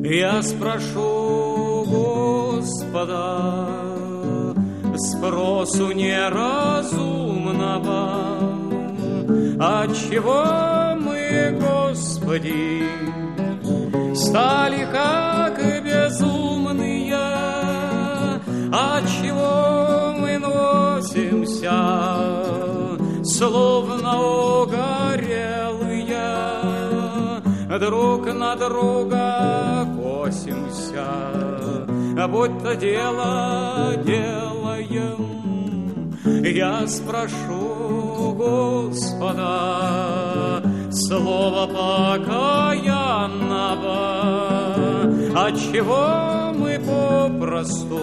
Я спрошу Господа спросу неразумного, отчего мы, Господи, стали как безумные, отчего мы носимся, словно угорелые, друг на друга косимся, будто дело делаем. Я спрошу Господа слова покаянного, отчего мы попросту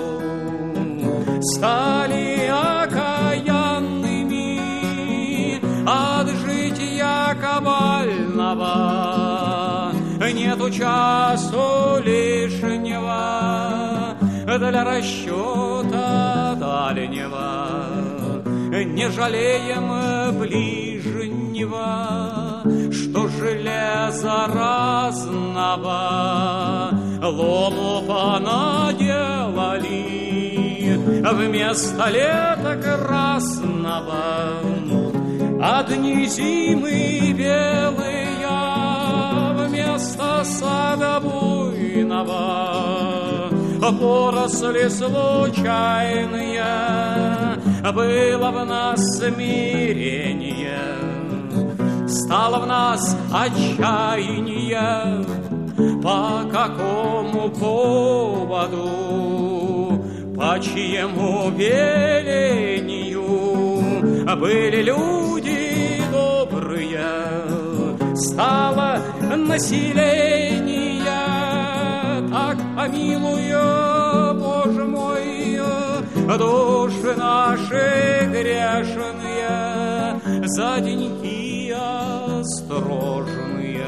стали окаянными от жития кабального. Нету часу лишнего для расчета дальнего, не жалеем ближнего, что железа разного лому понаделали вместо лета красного. Одни зимы белые вместо сада буйного, поросли случайные, было в нас смирение, стало в нас отчаяние. По какому поводу, по чьему велению были люди добрые, стало население. Так помилуй, Боже мой, души наши грешные, за деньги осторожные,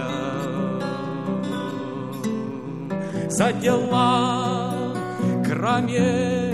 за дела кроме